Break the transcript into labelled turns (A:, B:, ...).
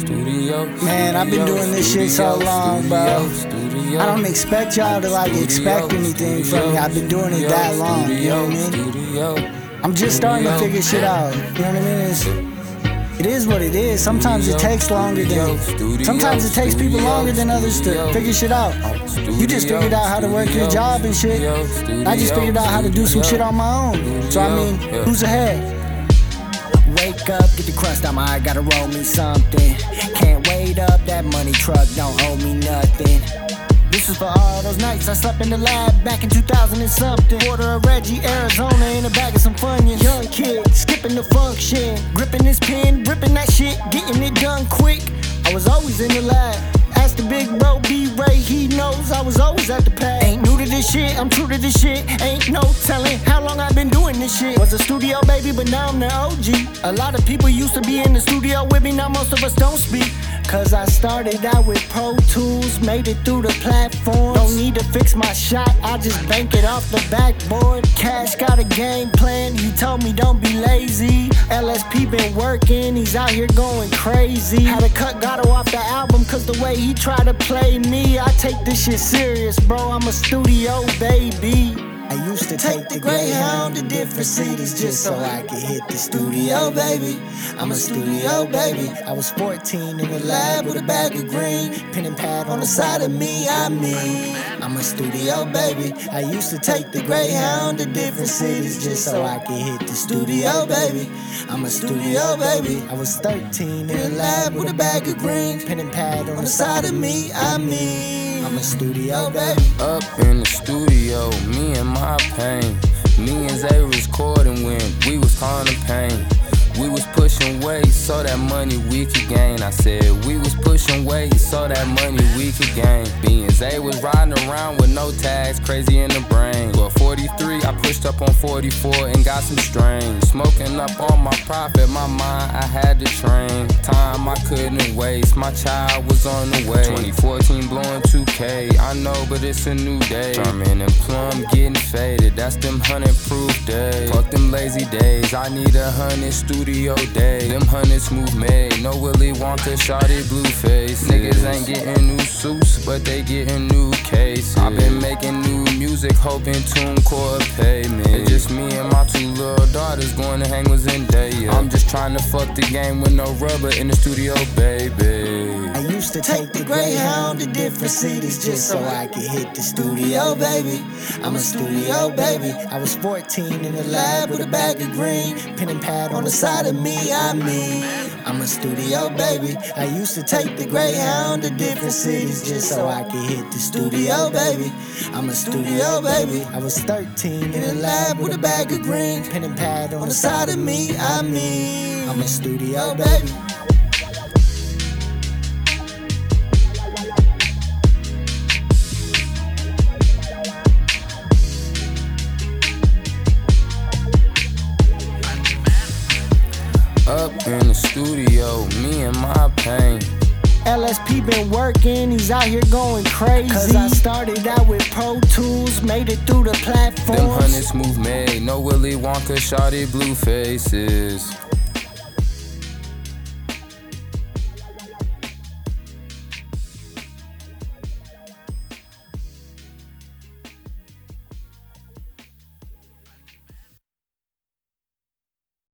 A: Man, I've been doing this shit so long, bro. I don't expect y'all to like expect anything from me. I've been doing it that long, you know what I mean? I'm just starting to figure shit out, you know what I mean? It is what it is. Sometimes it takes longer than, sometimes it takes people longer than others to figure shit out. You just figured out how to work your job and shit. I just figured out how to do some shit on my own. So I mean, who's ahead?
B: Wake up, get the crust out my eye, gotta roll me something. Can't wait up, that money truck don't owe me nothing. This is for all those nights I slept in the lab back in 2000 and something. Order of Reggie, Arizona in a bag of some Funyuns. Young kid, skipping the function, gripping this pen, ripping that shit, getting it done quick. I was always in the lab. Ask the big bro B-Ray, he knows I was always at the pad. Ain't new to this shit, I'm true to this shit. Ain't no telling how long I've been doing this shit. Was a studio baby, but now I'm the OG. A lot of people used to be in the studio with me, now most of us don't speak. Cause I started out with Pro Tools, made it through the platforms. Don't need to fix my shot, I just bank it off the backboard. Cash got a game plan, he told me don't be lazy. LSP been working, he's out here going crazy. Had to cut Gatto off the album cause the way he tried to play me. I take this shit serious, bro, I'm a studio baby.
A: I used to take the Greyhound to different cities just so I could hit the studio, baby. I'm a studio baby. I was 14 in the lab with a bag of green, pen and pad on the side of me, I'm a studio baby. I used to take the Greyhound to different cities just so I could hit the studio, baby. I'm a studio baby. I was 13 in the lab with a bag of green, pen and pad on the side of me, I'm a studio baby.
C: Up in the studio, me and my pain. Me and Zay recording when we was calling the pain. We was pushing weight so that money we could gain. I said we was pushing weight so that money we could gain. Me and Zay was riding around with no tags, crazy in the brain. But 43, I pushed up on 44 and got some strain. Smoking up all my profit, my mind, I had to train. Time I couldn't waste, my child was on the way. 2014 blowing 2K, I know but it's a new day. German and Plum getting faded, that's them 100 proof days. Fuck them lazy days, I need 100 studio days. Them 100 smooth made, no Willy Wonka, shawty Blueface. Niggas ain't getting new suits, but they getting new cases. I've been making new music, hoping TuneCore pay me. It's just me and my two little daughters going to hang with Zendaya. I'm just trying to fuck the game with no rubber in the studio, baby.
A: I used to take the Greyhound to different cities just so I could hit the studio, baby. I'm a studio baby. I was 14 in the lab with a bag of green, pen and pad on the side of me, I'm a studio baby. I used to take the Greyhound to different cities just so I could hit the studio, baby. I'm a studio baby. I was 13 in the lab with a bag of green, pen and pad on the side of me, I'm a studio baby.
C: Up in the studio, me and my pain.
B: LSP been working, he's out here going crazy. Cause I started out with Pro Tools, made it through the platforms.
C: Them 100 smooth made, no Willy Wonka, shawty Bluefaces.